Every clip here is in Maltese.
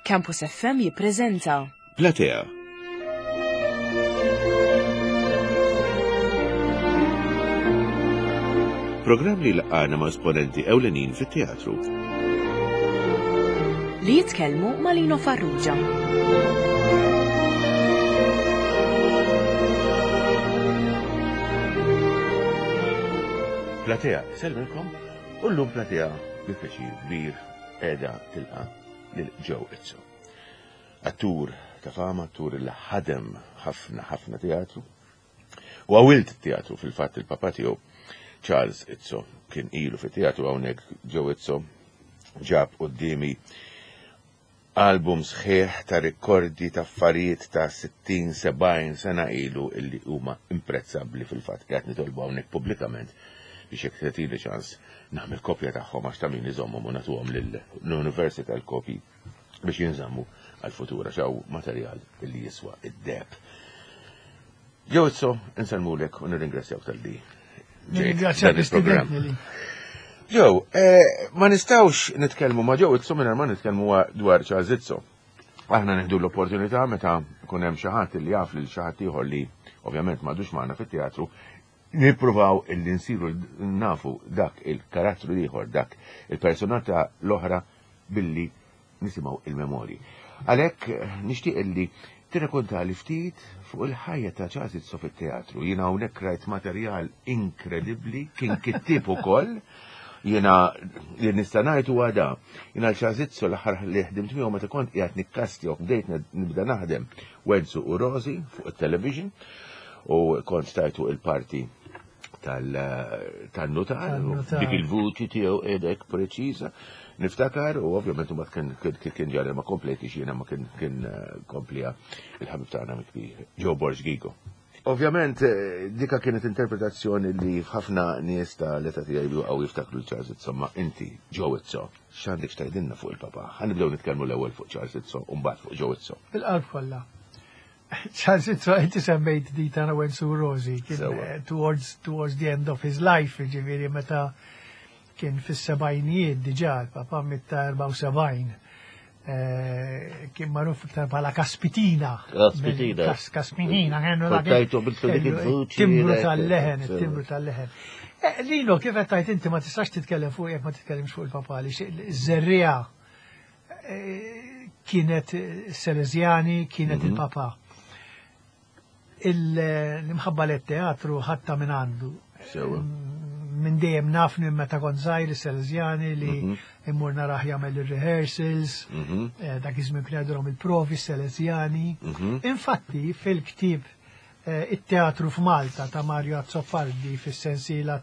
Campus FM jippreżenta Platea. Programm li laqana ma' esponenti ewlenin fit-teatru. li jitkellmu ma' Lino Farrugia. Platea, selmelkom, u llum Platea bil-pjaċir kbir qiegħda tilqa' lil Joe Izzo. Attur ta' fama, attur li ħadem ħafna teatru. U għawilt teatru fil-fatt il-papa tiegħu Charles Izzo kien ilu fit-teatru hawnhekk. Joe Izzo ġab qudiemi album sħiħ ta' rikordi ta' affarijiet ta' 60-70 sena ilu illi huma imprezzabbli fil-fatt qed nitolbu hawnhekk pubblikament biex jekk tagħtili ċans nagħmel kopja tagħhom għax ta' min iżommhom u nagħtuhom lill-Università l-kopji biex jinżammu għal-futura xaw materjal illi jiswa id-deb. Joe Izzo, insellmulek u nirringrazzjawk tal-li. Nirringrazzjak istudentni. Joe, ma nistawx nitkellmu ma' Joe Izzo mingħajr ma nitkellmu dwar Charles Izzo. Aħna nieħdu l-opportunità meta kun hemm xi ħadd li jaf lil xi ħadd ieħor li ovvjament m'għadux magħna fit-teatru, nippruvaw illi nsiru nafu dak il-karattru ieħor, dak il-personalità l-oħra billi nisimgħu il-memorji. Għalhekk nixtieq illi tirrakkonta li ftit fuq il-ħajja ta' Charles Izzo fit-teatru. Jiena hawnhekk rajt materjal inkredibbli, kien kittib ukoll. Jiena li nista' ngħid huwa da. Jiena Charles Izzo l-aħħar li ħdimt miegħu meta kont qiegħed nikkastja u bdejt nibda naħdem Wedzu u Rosi fuq it-television u kont stajtu il-parti tal-notar, dik il-vuċi tiegħu qiegħdek preċiża. Niftakar, u ovvjament u kien ġarri ma kompleti xiena ma kien komplija il-ħabib tagħna mikbi, Joe Borgigo. Ovvjament, dika kienet interpretazzjoni li ħafna nies ta' l-età tiegħi għaw jiftakru l-Charles Izzo, ma inti, Joe Izzo, x'għandek xtajdilna fuq il-papa? Ħanibdew nitkellmu l-ewwel fuq Charles Izzo u mbagħad fuq Joe Izzo. Il-qalb kollha. Charles Izzo, inti semmejt di tagħna Wedzu Rosi, kien towards the end of his life, ġifieri meta kien fis-sebgħinijiet diġà l-papa mitta 74. Kien magħruf iktar bħala Kaspitina. Kaspitina, timbru tal-leħen, timbru tal-leħen. Lilo, kif qed tgħid inti ma tistax titkellem fuq jekk ma titkellimx fuq il-papa li żerriegħa kienet Salesiani, kienet il-papa. L-imħabba let-teatru ħatta minn għandu. Minn dejjem nafni meta kont żgħir is-Salesiani li immur naraħ jagħmel ir-rehearsals, dak iż-żmien kien jgħidulhom il-provi Salesiani. Infatti fil-ktieb it-teatru f'Malta ta' Mario Azzopardi fis-sensiela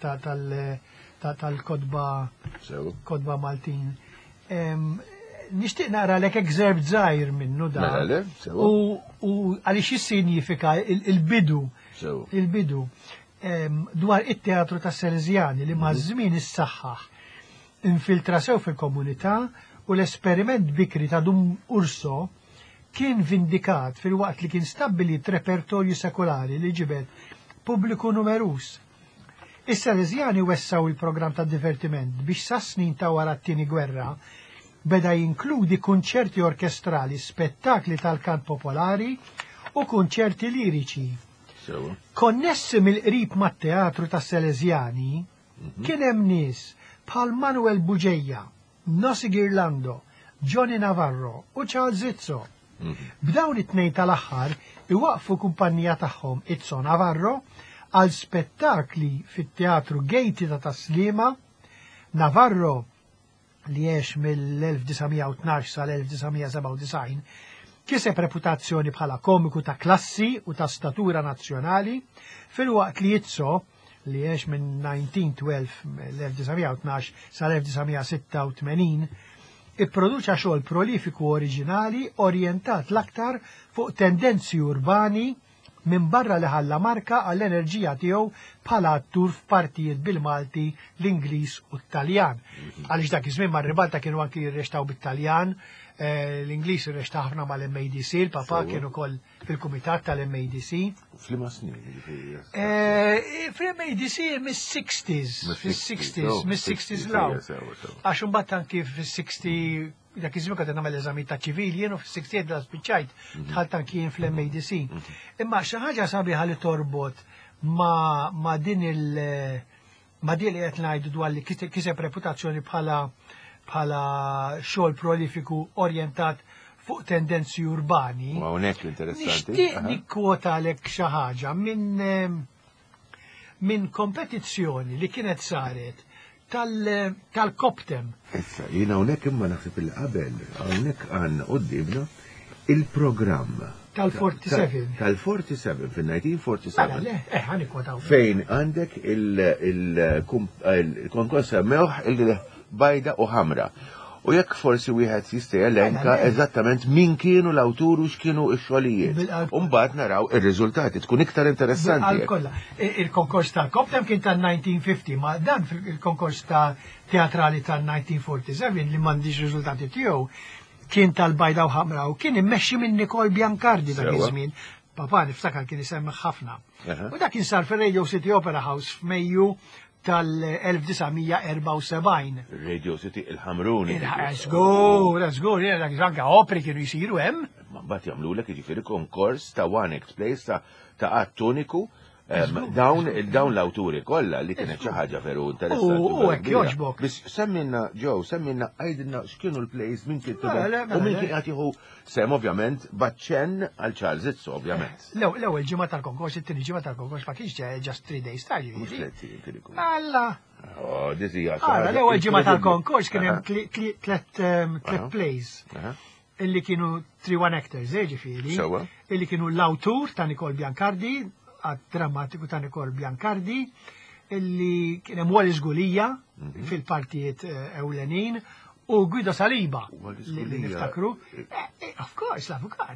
tal-kodba Maltin. Nixtieq naqra lek eżerb żgħir minnu da. U għaliex jissinjifika il-bidu. Il-bidu. Dwar it-teatru ta' Salesiani li ma' żmien issaħħaħ infiltra sew fil-komunità u l-esperiment bikri ta' Dum Urso kien vindikat fil-waqt li kien stabbilit repertorju sekolari li ġibed pubbliku numerus. Is-Salesiani wessaw il-programm ta' divertiment biex sa' snin ta' wara t-tieni gwerra beda jinkludi kunċerti orkestrali, spettakli tal-kant popolari u kunċerti liriċi. Konnessi mill-qrib mat-teatru ta' Salesiani kien hemm nies bħal Manuel Buġeja, Nossi Girlando, Johnny Navarro u Charles Izzo. B'dawn it-tnejn tal-aħħar iwaqfu kumpanija tagħhom Izzo Navarro għal spettakli fit-teatru Gejti ta' Taslima. Navarro li għex mill-1912 sal-1997 kiseb reputazzjoni bħala komiku ta' klassi u ta' statura nazzjonali, fil-waqt li Izzo li għex minn 1912 l-1912 sal-1986 ipproduċa xogħol prolifiku oriġinali orjentat l-aktar fuq tendenzi urbani minn barra li ħalla marka għall-enerġija tiegħu bħala attur f'partijiet bil-Malti, l-Ingliż u t-Taljan. Għaliex dak iż-żmien mar-Ribalta kienu anki jirrextaw bit-Taljan, l-Inglis irrexta ħafna mal-MADC, il-papa kienu kol fil-kumitat tal-MADC. Flima snin? Fil-MADC mis-60s, mis-60s law. Għax mbagħad anki fis-60 dak iż-żmien kont nagħmel eżami ta' ċivili, jienu fis-68 la spiċċajt dħalt anki jien fl-MADC. Imma xi ħaġa sabiħa li torbot ma' din ma' din li qed ngħidu dwar li kiseb reputazzjoni bħala xogħol prolifiku orjentat fuq tendenzi urbani. Ma hawnhekk interessanti. Nixtieq nikkwota lek xi ħaġa minn kompetizzjoni li kienet saret tal-Koptem. Issa, jiena hawnhekk imma naħseb il-qabel, hawnhekk għandna qudiemna il-programm tal-47. Tal-47 fil-1947. Ħanikwotaw. Fejn għandek il-konkors semmewh il-bajda u ħamra. U jekk forsi wieħed jista' jelenka eżattament min kienu l-awturu x'kienu x-xogħlijiet. U mbagħad naraw ir-riżultati tkun iktar interessanti. Il-konkors tal-Koptem kien tal-1950, ma dan il-konkors ta' teatrali tal-1947 li m'għandix riżultati tiegħu kien tal-bajda u ħamra u kien immexxi minn Nicole Biancardi dak iż-żmien. Papa niftakar kien isemmi ħafna. U dak kien sar fir-Radio City Opera House f'Mejju tal-1974. Radio City il-ħamruni. Żgur, dak żanka operi kienu jsiru hemm. Ma mbagħad jagħmlulek jiġifieri konkors ta' one act plays ta' att uniku. Dawn l-awturi kollha li kienet xi ħaġa veru interessanti. U hekk jogħġbok. Biss semminna għajdilna x'kienu l-plays min kien u min kien qed jieħu sem ovvjament baċċenn għal Charles Izzo ovvjament. L-ewwel ġimgħa tal-konkors, it-tieni ġimgħa tal-konkors ma kienx just 3 days tal. Alla. L-ewwel ġimgħa tal-konkors kien hemm tliet plays. Illi kienu 3-1 actors, ġifieri. Illi kienu l-awtur ta' Nicole Biancardi, għad-drammatiku ta' Nicole Biancardi, illi kien hemm Wallis Gulija fil-partijiet ewlenin u Guido Saliba li niftakru. Of course, l-avukat.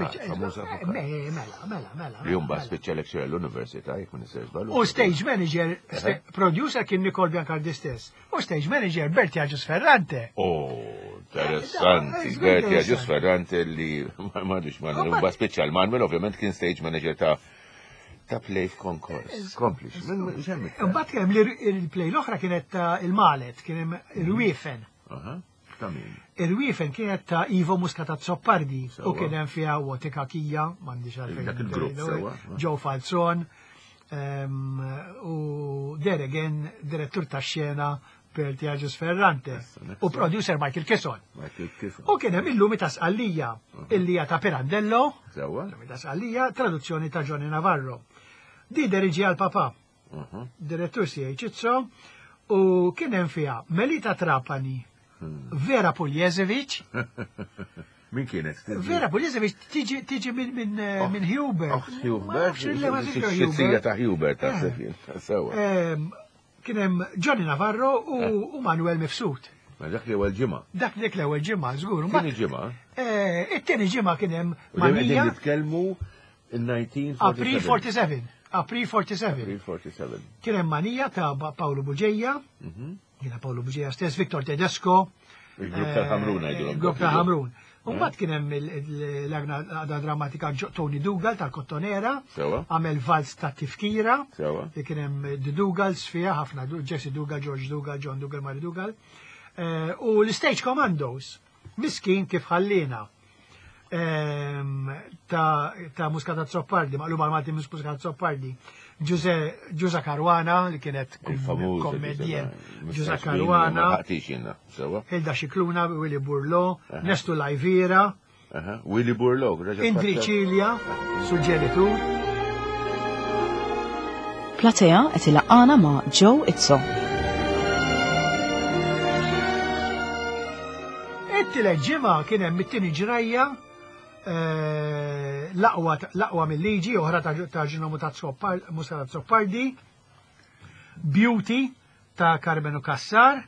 Mela. Jumba speċjal lecturer l-Università, jekk ma nisirx balu. U stage manager, producer kien Nicole Biancardi stess. U stage manager Berti Agius Ferrante. Interessanti. Berti Agius Ferrante li m'għadux Manuel, jumba speċjal Manuel ovvjament kien stage manager ta' play f'konkors. Komplix. Mbagħad kemm il-play l-oħra kienet il-Malet, kien hemm il-Wiefen. Il-Wiefen kienet ta' Ivo Muscatat Soppardi u kien hemm fiha Wotika Kija, m'għandix għalfejn. Joe Falzon u Deregen, direttur tax-xena Berti Agius Ferrante u producer Michael Kisson. U kien hemm il-Lumi ta' Sqallija, il-lija ta' Pirandello, Lumi ta' Sqallija, traduzzjoni ta' Johnny Navarro. Di deriġi għal papa, direttur si Ċizzo, u kien hemm fiha Melita Trapani, Vera Puljezevic. Min kienet? Vera Puljezevic tiġi minn Hubert. Hubert, xitsija ta' Hubert, kien hemm Johnny Navarro u Manuel Mifsud. Ma dak l-ewwel ġimgħa. Dak l-ewwel ġimgħa, żgur. Tieni ġimgħa? It-tieni ġimgħa kien hemm Manija. Nitkellmu il-1947. April 47. Kien hemm Manija ta' Paolo Buġeja. Jiena Paolo Buġeja stess, Victor Tedesco. Il-grupp tal-Ħamrun għajdu. Il-grupp tal-Ħamrun. Mbagħad kien hemm l-għada drammatika Tony Dougal tal-Kottonera, għamel Vals ta' Tifkira, li kien hemm The Dougals fiha ħafna, Jesse Dougal, George Dougal, John Dougal, Mary Dougal. U l-Stage Commandos, miskin kif ħallina ta' Muscatat Soppardi, maqlub għal-Malti Muscatat Soppardi, Giusa Caruana, li kienet kommedjen, Giusa Caruana, Hilda Cicluna, Willy Burlo, Nestu Lajvira, Willy Burlo, Indri Cilia, suġġeritur. Platea qed ilaqqana ma' Joe Izzo. It-tielet ġimgħa kien hemm it-tieni ġrajja l-aqwa mill-liġi, oħra ta' Ġinomu ta' Muscatat Soppardi, Beauty ta' Carmenu Kassar,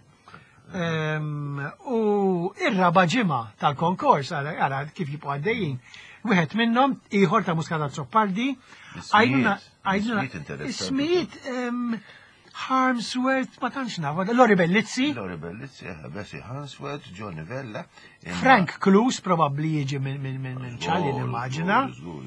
u ir-raba' ġimgħa tal-konkors, ara kif jibqgħu għaddejjin. Wieħed minnhom ieħor ta' Muscatat Soppardi, ismijiet Harmsworth, ma tantx naf, Lori Bellizzi. Lori Bellizzi, Bessie Harmsworth, Johnny Vella. Frank Cluse probabli jiġi minn ċalli l-immaġina.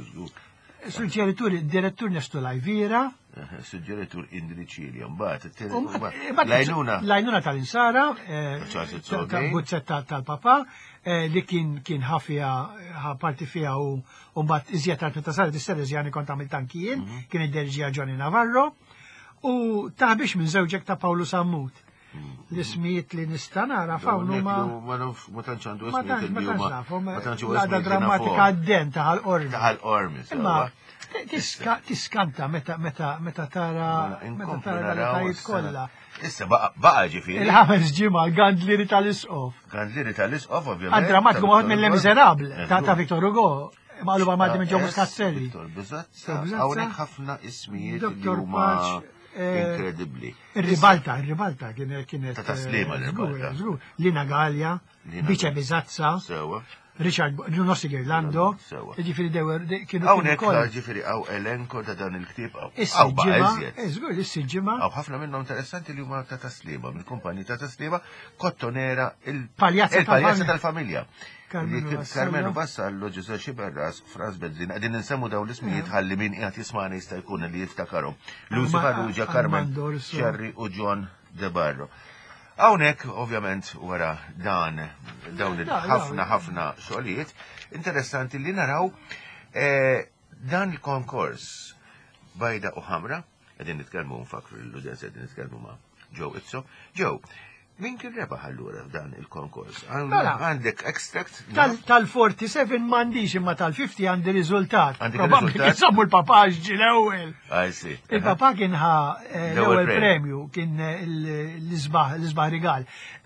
Direttur Nesto Lajvira. Suġġeritur Indri Ċilja, mbagħad l-għajnuna tal-insara, buzzetta tal-papa, li kien ħafija parti fija u mbagħad iżjed tal-Tasari Disserezjani kont għamil tankijin, kien id-derġija Johnny Navarro, u taħbix minn żewġek ta' Paolo Sammut. L-ismijiet li nista' nara fawnu ma tantx għandu ismijiet ma tantx għada drammatika għadden taħal-ormi. Taħal-ormi, Tiskanta meta tara l-tajiet kollha. Issa baqa ġifieri. Il-ħames ġimgħa l-Gandlieri tal-Isqof. Gandlieri tal-Isqof ovvjament. Għad-drammatiku ma minn Le Miserable ta' Victor Hugo. Maqluba ma' minn Ġo Muscazzelli. Hawnhekk ħafna ismijiet li huma inkredibbli. Ir-ribalta kienet. Ta' taslima l-ribalta. Lina Gallia, Biċe Bizazza. Richard Nossi Gerlando, ġifiri kienu. Hawnhekk ġifiri għaw elenko ta' dan il-ktib għaw. Żgur, is-siġġima. Għaw ħafna minnhom interessanti li huma ta' taslima, mill-kumpanji ta' taslima, Kottonera, il-Paljazza tal-Familja. Carmenu Vassallo, Giuseppe Xiberras, Franz Bezzin, għadin nsemmu daw l-ismijiet ħalli min qiegħed jismani jista' jkun li jiftakarom. Lucy Farrugia, Carmen Cherry u John De Barro. Hawnhekk, ovvjament, wara dawn ħafna xogħlijiet, interessanti li naraw dan il-konkors Bajda u Ħamra, qegħdin nitkellmu nfakru l-udjenza qegħdin nitkellmu ma' Joe Izzo. Joe, min kien rebaħ allura f'dan il-konkors? Għandek extract? Tal-47 m'għandix imma tal-50 għandi riżultat. Probabbli kien sammu l-papà ġi l-ewwel. Il-papà kien l-ewwel premju, kien l-isbaħ rigal.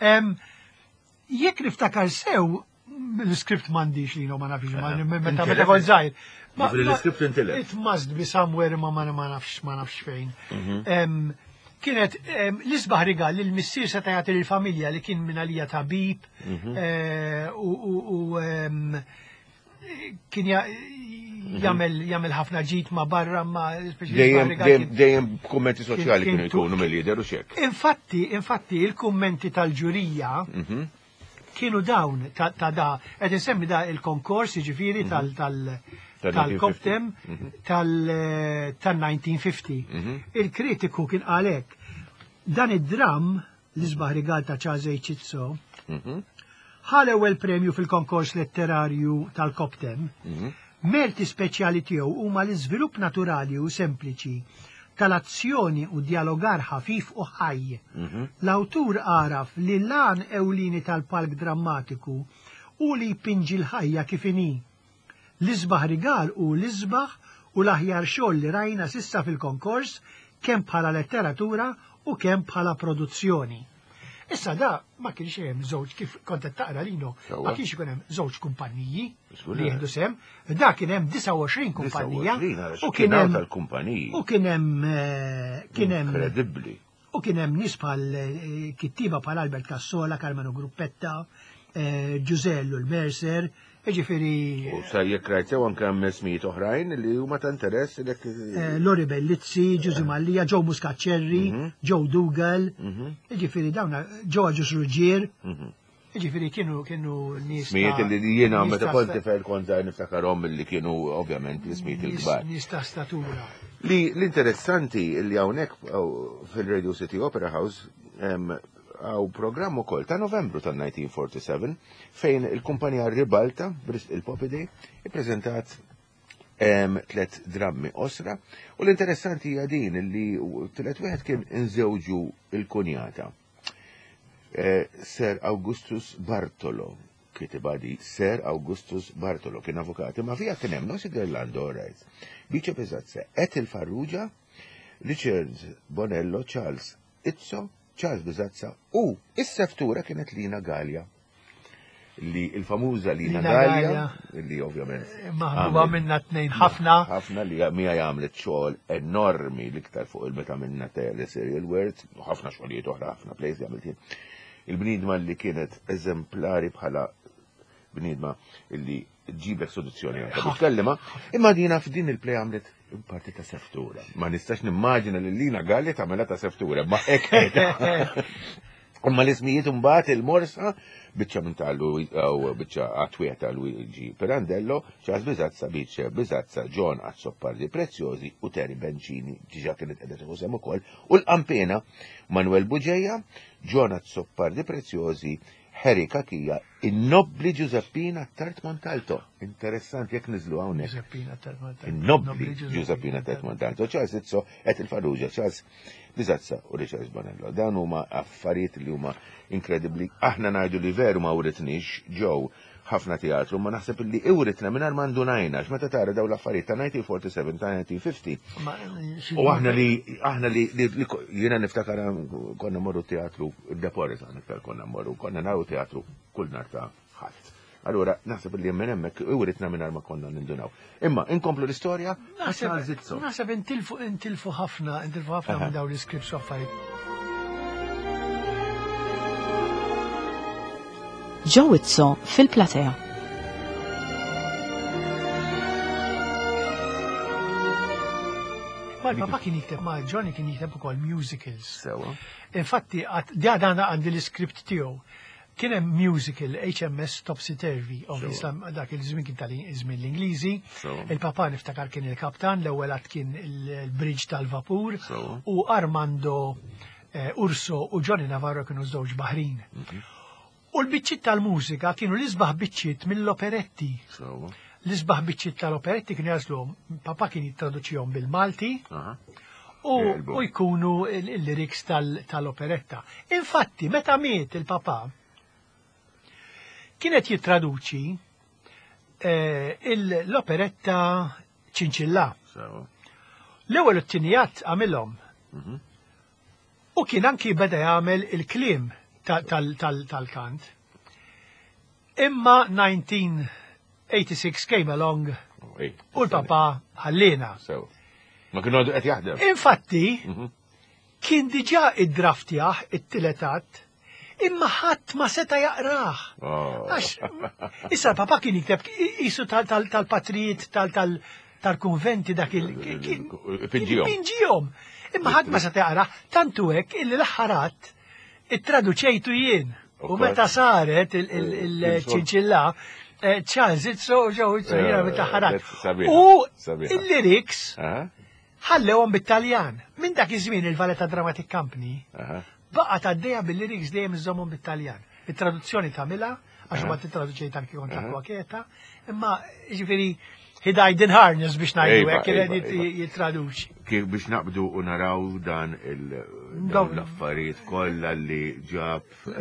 Jekk niftakar sew, l-iskript m'għandix li ma nafx meta kont żgħir. L-iskript intilef. It must be somewhere ma nafx fejn. Kienet l-isbaħ rigal li l-missier seta' jagħti lill-familja li kien minn għalija tabib u kien jagħmel ħafna ġid ma' barra ma' dejjem kummenti soċjali kienu jkunu mill-lider u xekk. Infatti il-kummenti tal-ġurija kienu dawn ta' da qed insemmi da il-konkors jiġifieri tal-Koptem tal-1950. Il-kritiku kien għalek dan id-dram l-isbaħ rigal ta' Charles H. Izzo ħal ewwel premju fil-konkors letterarju tal-Koptem. Merti speċjali tiegħu huma l-iżvilupp naturali u sempliċi tal-azzjoni u dialogar ħafif u ħaj. L-awtur għaraf li l-lan ewlini tal-palk drammatiku u li jpinġi l-ħajja kif inhi. L-isbaħ rigal u l-isbaħ u l-aħjar xogħol li rajna sissa fil-konkors kemm bħala letteratura u kemm bħala produzzjoni. Issa da ma kienx hemm żewġ kif kont qed taqra linu, ma kienx ikun hemm żewġ kumpanniji li jieħdu sem, da kien hemm 29 kumpanija u kien hemm kredibbli. U kien hemm nies bħal kittiba bħal Albert Cassola, Carmenu Gruppetta, Giusello l-Mercer, ġifiri. U sa jekk rajtew anke hemm ismijiet oħrajn li huma ta' interess Lori Bellizzi, Giusi Mallija, Joe Muscazzelli, Joe Dougal, ġifiri dawna Joe Aġus Ruggier, ġifiri kienu nies. Ismijiet li jiena meta kont tifel kont niftakarhom li kienu ovvjament l-ismijiet il-kbar. Nies ta' statura. L-interessanti li hawnhekk fil-Radio City Opera House għaw programm ukoll ta' Novembru tal-1947 fejn il-kumpanija Ribalta, Bristol Poppy ippreżentat 3 drammi osra u l-interessanti hija din li tlet wieħed kien inżewġu il-kunjata. Sir Augustus Bartolo, kitibadi Sir Augustus Bartolo, kien avukati, ma fija kien hemm Nossi Gerlando, right. Biċe Bizazza, Ethel Farrugia, Richard Bonello, Charles Izzo, Charles Bizazza u is-seftura kienet Lina Gallia. Li il-famuża Lina Gallia, li ovvjament maħbuba minna tnejn ħafna li mija jagħmlet xogħol enormi l-iktar fuq il-meta minna serial words, u ħafna xogħlijiet oħra, ħafna plays li għamiltin. Il-bniedma li kienet eżemplari bħala bniedma li ġibek soluzzjoni anke biex kellima, imma dina f'din il-play għamlet parti ta' seftura. Ma nistax nimmaġina li Lina Galli tagħmilha ta' seftura, ma hekk. Imma l-ismijiet imbagħad il-morsa biċċa minn ta' biċċa għatwiet ta' Luigi Pirandello, Charles Bizazza, Bice Bizazza, John Azzopardi Preziosi u Terry Bencini, diġà kienet qiegħda tieħu sem ukoll, u l-qampena Manuel Buġeja, John Azzopardi Preziosi, Harry Kakija, in-nobli Giuseppina Tart Montalto. Interessanti jekk niżlu hawnhekk. Giuseppina Tart Montalto. In-nobli Giuseppina Tart Montalto. Charles Izzo qed il-Farrugia, Charles Bizazza u Richard Bonello. Dan huma affarijiet li huma inkredibbli. Aħna ngħidu li veru ma uritniex ġew ħafna teatru, ma naħseb li iwritna mingħajr ma ndunajna x'meta tara dawn l-affarijiet ta' 1947 ta' 1950. U aħna li jiena niftakar konna morru teatru id-Deporis iktar konna morru, konna nagħu teatru kull nhar ta' ħadd. Allura naħseb li minn hemmhekk iwritna mingħajr ma konna nindunaw. Imma inkomplu l-istorja naħseb intilfu ħafna minn dawn l-iskripts affarijiet. Joe Izzo fil-platea. Papa kien jikteb ma' Johnny kien jikteb ukoll musicals. Infatti dan għandi l-iskript tiegħu. Kien hemm musical HMS Topsy Turvy, ovvjament dak il-żmien kien tal-żmien l-Ingliżi. Il-papa niftakar kien il-kaptan, l-ewwel għad kien il-bridge tal-vapur u Armando Urso u Johnny Navarro kienu żewġ baħrin. U l-biċċiet tal-mużika kienu l-isbaħ biċċiet mill-operetti. L-isbaħ biċċiet tal-operetti kienu jażlu, papa kien jittraduċihom bil-Malti u jkunu l-lyrics tal-operetta. Infatti, meta miet il-papa, kienet jittraduċi l-operetta Ċinċilla. L-ewwel u t-tinijat għamilhom. U kien anki beda jagħmel il-kliem tal-kant. Imma 1986 came along u l-papa ħallina. Ma kienu għadu qed jaħdem. Infatti, kien diġà id-draftjaħ it-tiletat imma ħadd ma seta' jaqrah. Issa l-papa kien jikteb isu tal-patrijiet tal-konventi dak il-pinġijom. Imma ħadd ma seta' jaqrah, tantu hekk illi l-aħħarat it-traduċejtu jien. U meta saret il-ċinċilla, Charles Izzo u Joe Izzo jiena meta-ħarat. U il-lyrics ħallewhom bit-Taljan. Minn dak iż-żmien il-Valletta Dramatic Company baqgħet għaddejja bil-lyrics dejjem iżommhom bit-Taljan. Il-traduzzjoni tagħmilha għax ma titraduċejt anke kontra kwaketa, imma jiġifieri he died in harness biex ngħidu hekk kien jittraduċi. Kif biex naqbdu u naraw dan l-affarijiet kollha li ġab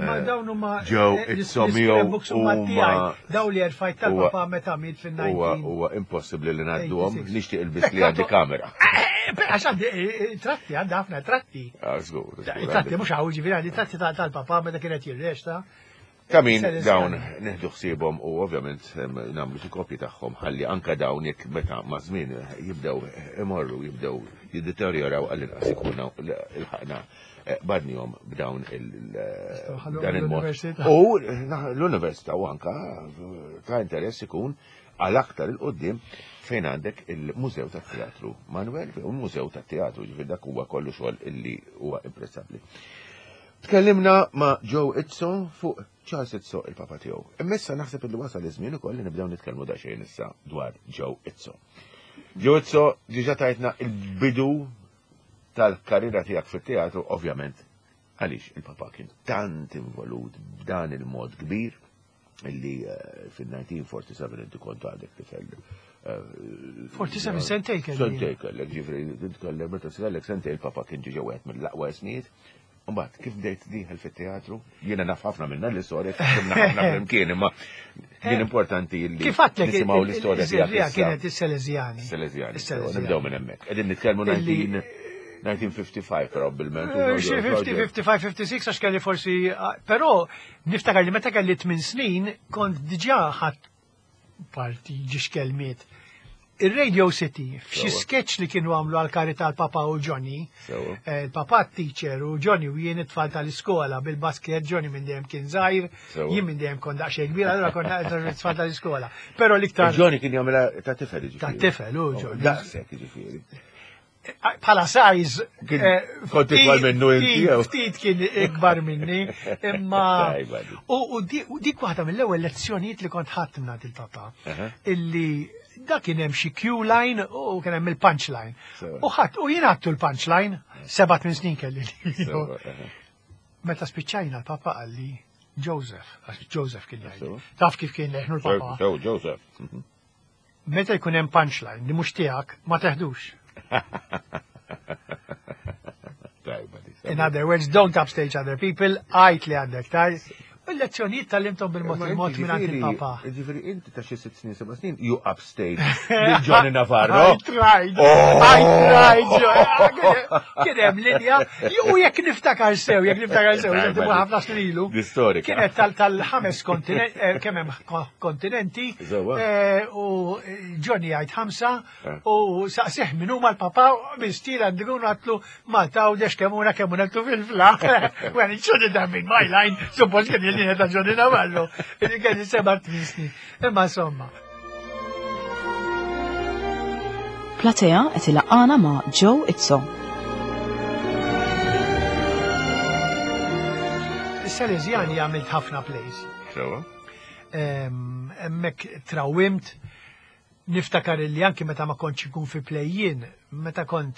Joe Izzo miegħu daw li rfajt tal-papa meta miet fin-19. Huwa impossibbli li ngħadduhom, nixtieq ilbis li għandi kamera. Għax għandi tratti, għandi ħafna tratti. Tratti mhux hawn ġifieri għandi tratti tal-papa meta kienet jirrexta. Ta' min dawn neħdu ħsiebhom u ovvjament nagħmlu xi kopji tagħhom ħalli anke dawn jekk meta ma' żmien jibdew imorru jibdew jiddeterjoraw għall-inqas ikunu ilħaqna badnihom b'dawn dan il-mod. U l-università u anke ta' interess ikun għal aktar il-qudiem fejn għandek il-Mużew tat-Teatru Manuel u l-Mużew tat-Teatru ġifier dak huwa kollu xogħol illi huwa impressabbli. Tkellimna ma' Joe Izzo fuq Charles Izzo il-papa tiegħu. Immissa naħseb illi wasal iż-żmien ukoll li nibdew nitkellmu daqsxejn issa dwar Joe Izzo. Joe Izzo diġà tajtna il-bidu tal-karriera tiegħek fit-teatru, ovvjament għaliex il-papa kien tant involut b'dan il-mod kbir illi fil-1947 inti kont għadek tifel. 47 sentej kellek. Sentej kellek, ġifri, titkellem meta kellek sentej il-papa kien ġiġa wieħed mill-aqwa ismijiet. Mbagħad kif bdejt diħel fit-teatru? Jiena naf ħafna minna l-istorja, fimna ħafna flimkien, imma kien importanti li nisimgħu l-istorja tiegħek. Kienet is-Salesiani. Salesiani. Nibdew minn hemmhekk. Qegħdin nitkellmu 1955 probabbilment. 55-56 għax kelli forsi, però niftakar li meta kelli 8 snin kont diġà ħadd parti ġiex kelmiet il-Radio City, f'xi sketch li kienu għamlu għal-karità l-Papa u Johnny, il-Papa teacher u Johnny u jien it-tfal tal-iskola bil-basket, Johnny minn dejjem kien żgħir, jien minn dejjem kont daqsxejn kbir, allura konna it-tfal tal-iskola. Però l-iktar. Johnny kien jagħmilha ta' tifel ġifieri. Ta' tifel u Johnny. Daqshekk ġifieri. Pala size. Kont ikbar minnu inti. Ftit kien ikbar minni, imma. U dik waħda mill-ewwel lezzjonijiet li kont ħadd mingħand il-Papa, illi da kien hemm xi Q-line u kien hemm il-punchline. U jien għattu l-punchline, 7 snin kelli. Meta spiċċajna l-Papa qalli Joseph, għax Joseph kien jgħid. Taf kif kien leħnu l-Papa. Joseph. Meta jkun hemm punchline li mhux tiegħek ma teħdux. In other words, don't upstage other people, għajt li għandek taj. Il-lezzjonijiet tal-imtom bil-mod minn il-Papa. Ġifiri, inti ta' xi 6 snin, 7 snin, you upstage lil Johnny Navarro. I tried, Johnny. Kien hemm Lidja, u jekk niftakar sew, jekk ħafna snilu. Kienet tal-5 kontinenti, kemm hemm kontinenti, u Johnny għajt 5, u saqsih minn huma l-Papa, mistil għandikun għatlu Malta u dex kemmuna fil-fla. When it should have been my line, suppose kien linja ta' Johnny Navarro, li kien 7 snin. Imma insomma. Platea qed ilaqgħana ma' Joe Izzo. Is-Salesiani għamilt ħafna plays. Hemmhekk trawimt, niftakar li anki meta ma kontx ikun fi plejjien, meta kont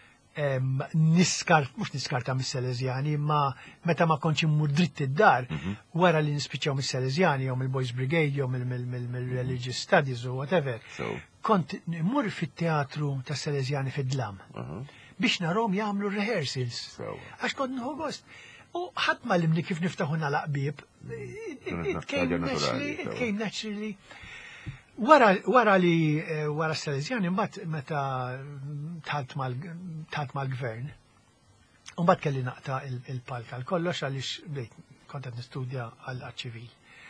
mux niskarta mis-Salesiani, ma meta ma konċi immur dritt id-dar, wara li nispiċċaw mis-Salesiani, jew mill-Boys Brigade, jew mill-Religious Studies, u whatever, kont immur fit-teatru ta' Salesiani fid-Dlam, biex narom jagħmlu rehearsals. Għax kont nħu gost. U ħadd mallimni kif niftaħu nalaq-qbieb. It came naturally. Wara li wara s-Salesiani mbagħad meta tħalt mal-gvern, u mbagħad kelli naqta' il-palka l-kollox għaliex bdejt kont qed nistudja għall-ċivil.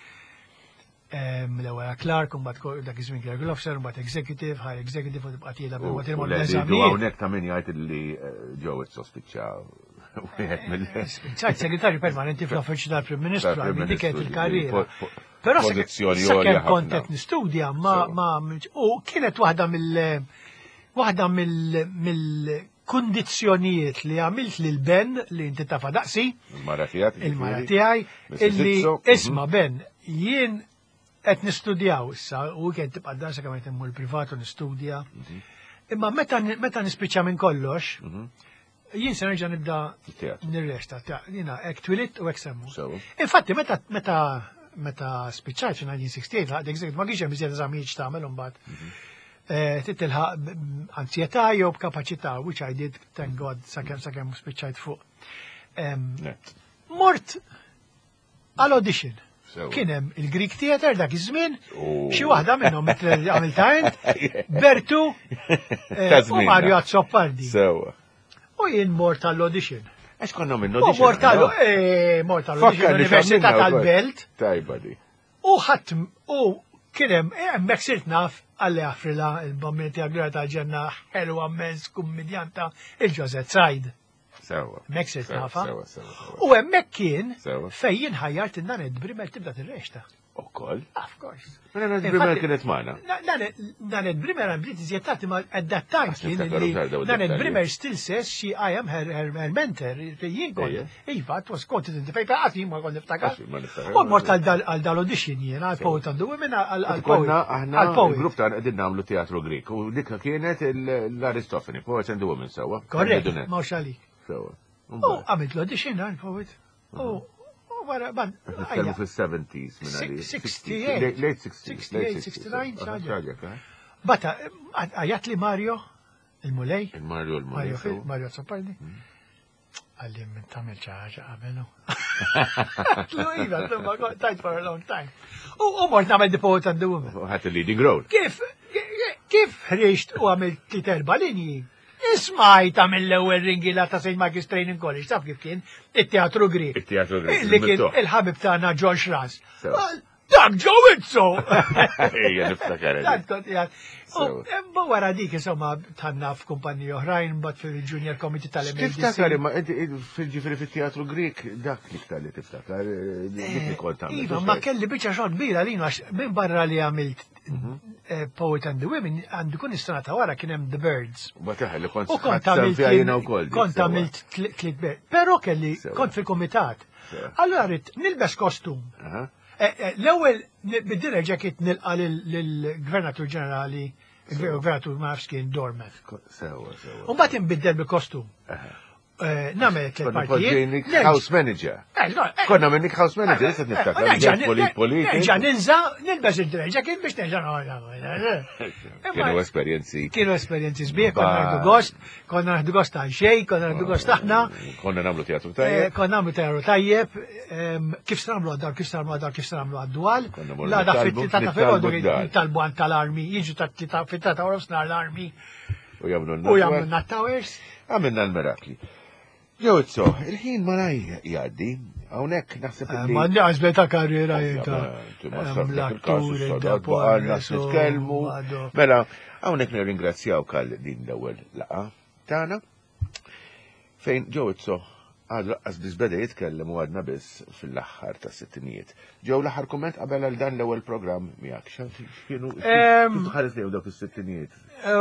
L-ewwel Clark, u mbagħad dak iż-żmien clerical officer, u mbagħad executive, high executive, u tibqa' tiela bil hawnhekk ta' min jgħid li Joe Izzo spiċċa. Segretarju permanenti fl-Uffiċċju tal-Prim Ministru, dik kienet il-karriera. Però sakemm kont qed nistudja u kienet waħda mill-kundizzjonijiet li għamilt lil Ben li inti tafa' daqsi, il-mara tiegħi, illi isma' Ben, jien qed nistudjaw issa u kien tibqa' dar sakemm qed immur privatu nistudja. Imma meta nispiċċa minn kollox, jien se nerġa' nibda nirresta, jiena hekk twilit u hekk semmu. Infatti meta spiċċajt fil-1968, laqt executive ma kienx hemm iżjed eżamijiet tagħmel imbagħad titilħaq ansjetà jew b'kapaċità, which I did, thank God, sakemm spiċċajt fuq. Mort għal-audition. Kien hemm il-Greek Theatre dak iż-żmien, xi waħda minnhom għamiltajn, Bertu u Mario Azzoppardi. U jien mort għall-audition. Ex konna minn audition? Mort għall-audition l-Università tal-Belt. Tajba di. U ħadd kienem, hemmhekk sirt naf għalli Afrila, il-bommenti għaglura tal-ġenna ħelwa mens kummedjanta il-Ġozet Sajd. Hemmhekk sirt nafa. U hemmhekk kien fejn ħajjart in-Naned Brimel tibda tir-reċta. Ukoll? Of course. Naned Brimel kienet magħna. Naned Brimel għamlit iżjettati ma at that time kien li Naned Brimel still says she I am her mentor. Jien kont. Iva, it was quoted in the paper, għati ma kont niftakar. U mort għal dal-audition jien, għal Poet and the Women, għal Poet. Aħna il-grupp ta' qegħdin nagħmlu teatru Grik u dik kienet l-Aristofani, Poet and the Women sewwa. Korrekt, ma xalik. U għamilt l-audition għal Poet. Nitkellmu fil-70s minn għalli. 68. Late 60s. 69. Bata, għajat li Mario, il-Mulej. Mario Zoppardi. Għalli minn tamil ċaħġa għamelu. Tajt for a long time. U mort namel The Poet and the Woman. Għat il-leading role. Kif ħriġt u għamil 3-4 linji? Ismajt għamil l-ewel ringila ta' St. Michael's Training College, taf kif kien, il-teatru Grik. Il-teatru Grik. Li kien il-ħabib tagħna John Schrass. Dak Ġowizzo! Ejja, niftakar. Wara dik, insomma, tanna f'kumpaniji oħrajn, bat fil-Junior Committee tal-MLDC. Tiftakar, ma fil-ġifri fil-teatru Grik, dak li tiftakar, Iva, ma kelli biċa xogħol kbira li minn barra li għamilt Poet and the Women, għandu kun istonata wara kien hemm The Birds. Bataħ li kont għamiltina u koll. Kont għamilt Click. Pero kelli, kont fil-komitat. Allora rrit, nilbes kostum. L-ewwel bid-dinner jacket nilqa lill-Gvernatur Ġenerali, il-Gvernatur ma nafx kien Dorman. U mbagħad inbiddel bil-kostum. Namel partijiet. House manager. Konna minnik house manager, issa niftakar. Nerġa' ninża, nilbes id-dinner jacket biex nerġa' Kienu esperjenzi. Kienu esperjenzi sbieħ, konna naħdu gost għal xej, konna naħdu gost aħna. Konna nagħmlu teatru tajjeb. Konna nagħmlu teatru tajjeb. Kif nagħmlu għaddar, kif nagħmlu għad-dwal. La da fit-tata fil-għodu talbu għan tal-armi, jiġu fit-tata għoros nar l-armi. U jagħmlu n-nattawers. Għamilna l-mirakli. Ġowizzo, il-ħin ma jgħaddi, għawnek naħseb li. Ma għazbet ta' karriera jenka. Għanna s-nitkelmu. Mela, għawnek nirringrazzjaw kall din l-ewel laqa tana. Fejn Ġowizzo, għad laqqas bizbeda jitkellem u għadna bis fil-axħar ta' sittinijiet. Ġew l-axħar komment qabel għal dan l-ewel program miegħek. Kienu tħares li dak is-sittinijiet.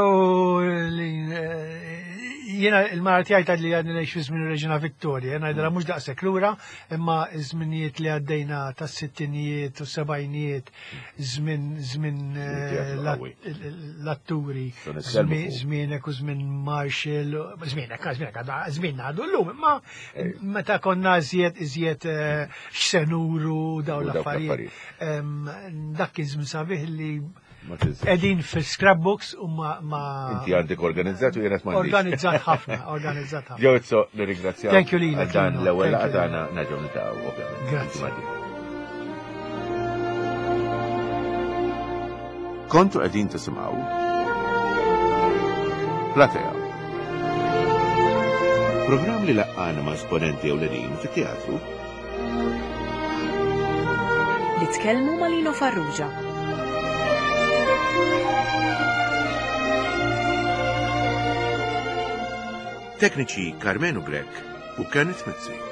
Jena il-mara tijajt li għadni lex fi żmien Reġina Vittoria, jena għadra mux daqsek lura, imma żminijiet li għaddejna ta' sittinijiet u sebajnijiet, żmien l-atturi, żmienek u żmien Marshall, żmienek għadu l-lum, imma meta konna iżjed xsenuru daw l-affarijiet. Dak kien żmien sabiħ li edin fil-scrapbooks u ma. Inti għandek organizzat u jenet m'għandix. Organizzat ħafna. Ġowizzo, nirringrazzjaw. Thank you, Lila. Dan l-ewwel għadana naġgħu nitgħu, ovvjament. Grazie. Kontu qegħdin tisimgħu Platea. Programm li laqqana ma' esponenti ewlenin fit-teatru. Li tkellmu ma' Lino Farrugia. Tekniċi Carmenu Grek u Kenneth Mizzi.